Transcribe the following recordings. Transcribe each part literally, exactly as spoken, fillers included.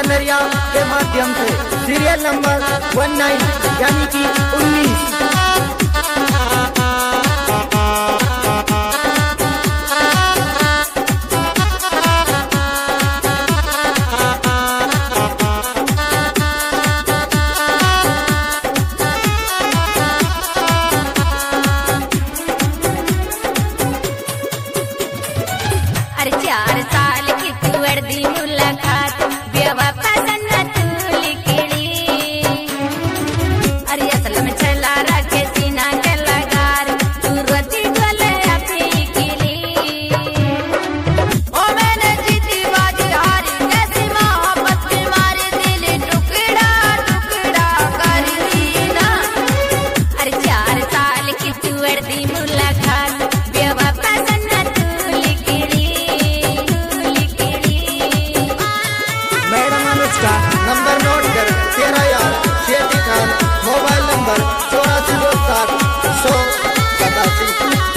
कनरिया के माध्यम से सीरियल नंबर वन नाइन यानी कि उन्नीस। चार साल की तू वर्दी मुलाकात बेवफा सन्ना तू लिखड़ी। अरे असल में चला रखे सीना के लगार तू रोती डोले अपनी किली। ओ मैंने जीती बाजी हारी कैसी मोहब्बत में मारी दिल टुकड़ा टुकड़ा कर दी ना। अरे चार साल की तू वर्दी मुलाकात बेवफा सन्ना तू लिखड़ी। का नंबर नोट कर तेरह यार शेठी खान मोबाइल नंबर चौरासी दो सात सौ सतासी।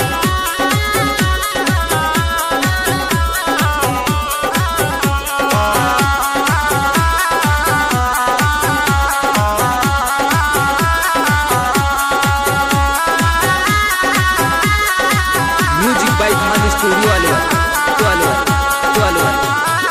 म्यूजिक बाय खान स्टूडियो वाले वाले वाले वाले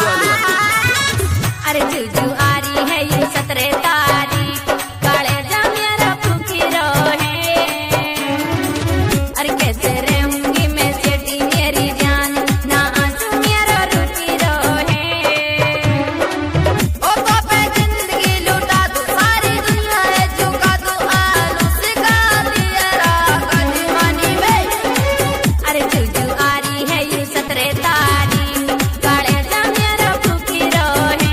अरे जुजू आ रही है ये सत्रह तारीख काले जा मेरा फुकीरो है। अरे कैसे रहूंगी मैं सेठी मेरी जान ना आंसू मेरा रुकीरो है। ओ पापा जिंदगी लुटा तू सारी दुनिया है झुका तू आलू सिखा दिया कदमानी में। अरे जुजू आ रही है ये सत्रह तारीख काले जा मेरा फुकीरो है।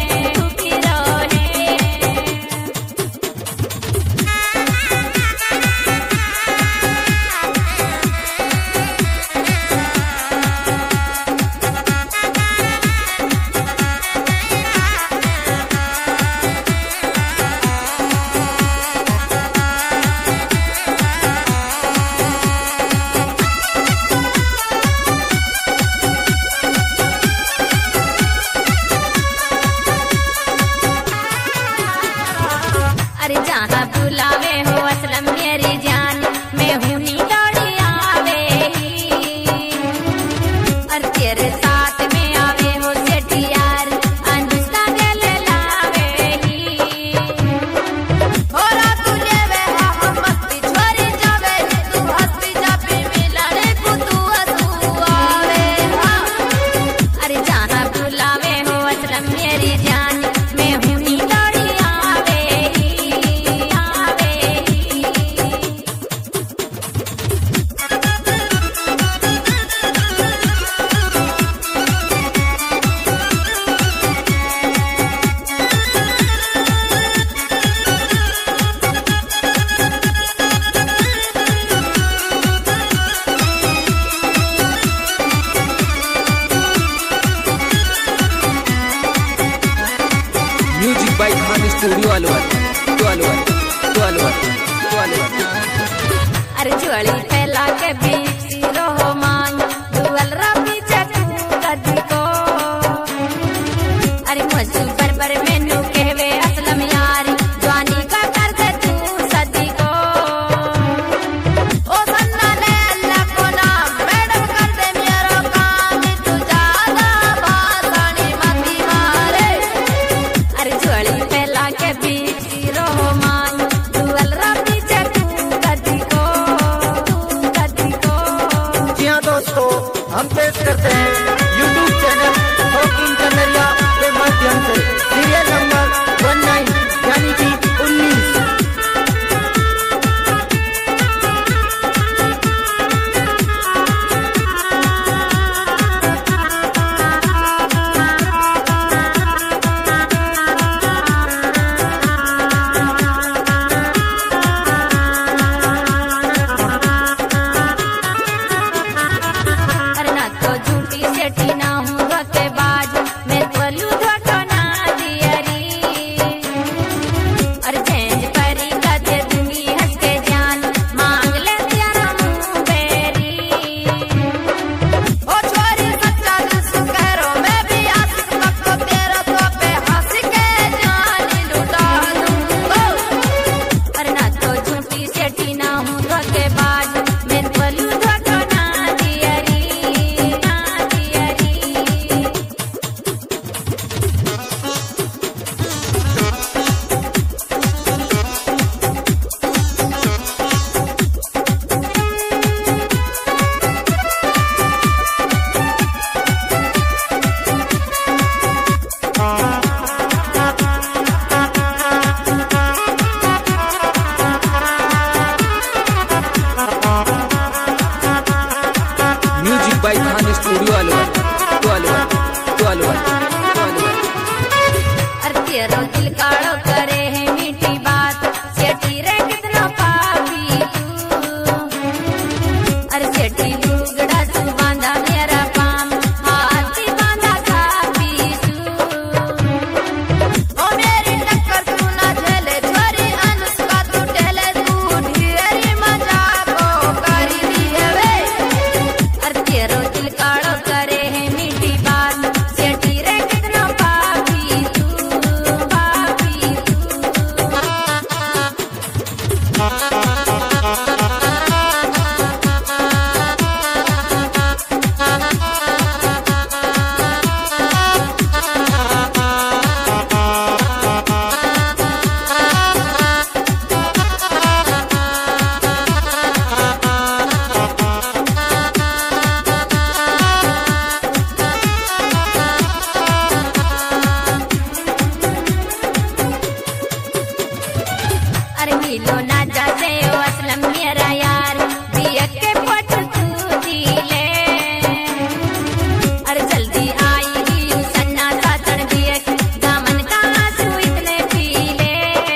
अरे जहाँ बुलावे हो असलम मेरी जान मैं हूँ नी दौड़ी आवे ही। और तेरे साथ में आवे हो सेठी यार अनुष्का दिल लावे ही। हो रात तुझे वे हम मस्ती छोरी जावे तू हंसती जापी मिलने को तू हंसू आवे। अरे जहाँ बुलावे हो असलम मेरी जान मैं हूँ नी दौड़ी आवे ही आवे ही। म्यूजिक बाय खान स्टूडियो वाले वाले वाले वाले वाले। अरे जुआली फैला के बीच सिरो हो मांग दुअल रबी चकू गदी को। अरे मजू पर पर मेनू कहवे असलम यारी जवानी का कर दे तू सदी को। ओ सन्ना ने अल्लाह को नाम मैडम कर दे मेरा काम तू ज्यादा बासानी मती मारे। अरे जुआली फैला के बीच सिरो हो मांग दुअल रबी चकू गदी को गदी को। जी हाँ दोस्तों, हम पेश करते हैं यूट्यूब चैनल हॉकिंग कनरिया के माध्यम से सीरियल नंबर वन नाइन यानी कि उन्नीस। अरे ना तो झूठी स्टूडियो अलवर तो अलवर तो अलवर तो अलवर। अरे तेरो दिल काड़ो करे है मीठी बात सेठी रे कितना पापी तू। अरे सेठी लुगड़ा तू बांधा मेरा पाम हाथी बांधा खापी तू। ओ मेरी टक्कर तू ना झेले छोरी अनुष्का तू टेले तू ढेरी मजाक करी दिए वे। अरे तेरो दिल काड़ो करे है मीठी बात सेठी रे कितना पापी तू पापी तू। अरे मिलो ना जाते हो असलम मेरा यार दिया के पट तू दिले। अरे जल्दी आई ही सन्ना सातन दिए दामन का आंसू इतने पीले।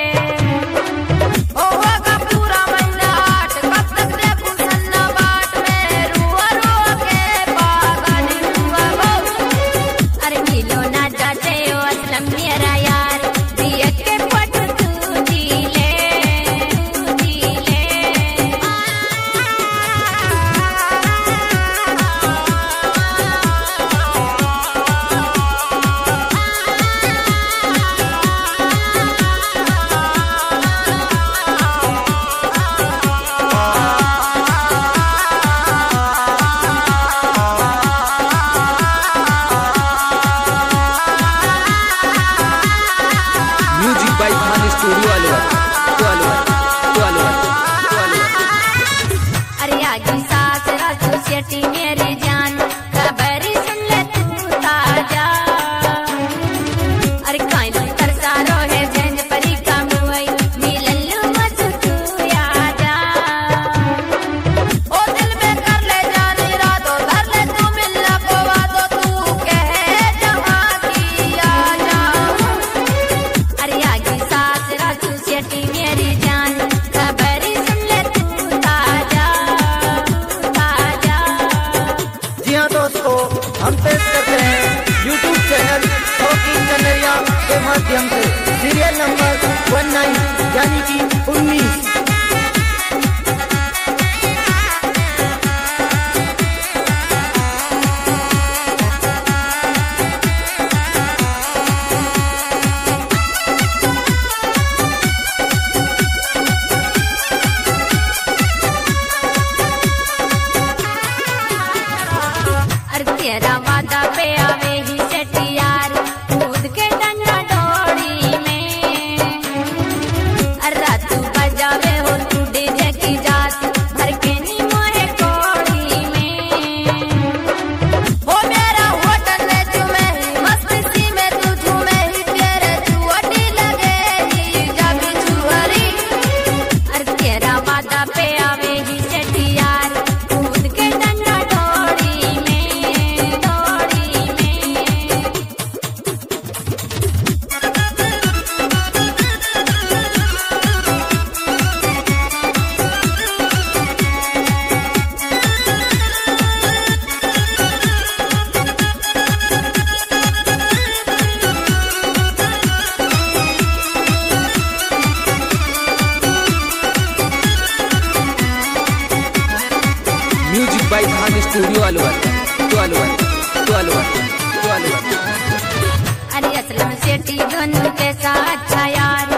ओ होगा पूरा महीना आठ कब तक देखूं सन्ना बाट में रुआ रुआ के पागल हुआ वो। अरे मिलो ना जाते हो असलम मेरा यार दिया के पट तू दिले तू दिले। Music by Khan studio Alwar तो अलवर तो अलवर तो अलवर। अरे आगी सास रासू सेठी मेरी जान खबरी सुन ले तू ताजा। अरे काई तरसा रोहे झंझ परी का मुई मिलन लू मत तू आजा। ओ दिल में कर ले जाने रातों धर ले तू मिलना को वादो तू कहे जहाँ की आ जाऊं। अरे आगी सास रासू सेठी मेरी जान खबरी सुन ले तू ताजा ताजा। जी हाँ दोस्तों, हम पेश करते हैं यूट्यूब चैनल टॉकिंग कन्नरिया के माध्यम से सीरियल नंबर वन नाइन यानी कि उन्नीस। अरे तेरा वादा पे आवे ही सेठी यार कूद के डंडा डोरी में। अरे रातू बजावे हो तू डीजे की जात भर के नी मोहे कोड़ी में। हो मेरा होटल में चुमे ही मस्ती सी में तू झूमे ही तेरे चुअटी लगे ही जब छुअरी। अरे तेरा वादा पे आवे ही सेठी यार कूद के डंडा डोरी में डोरी में। Music by Khan studio Alwar तो अलवर तो अलवर तो अलवर। अरे असलम सेठी दोनों के साथ अच्छा यार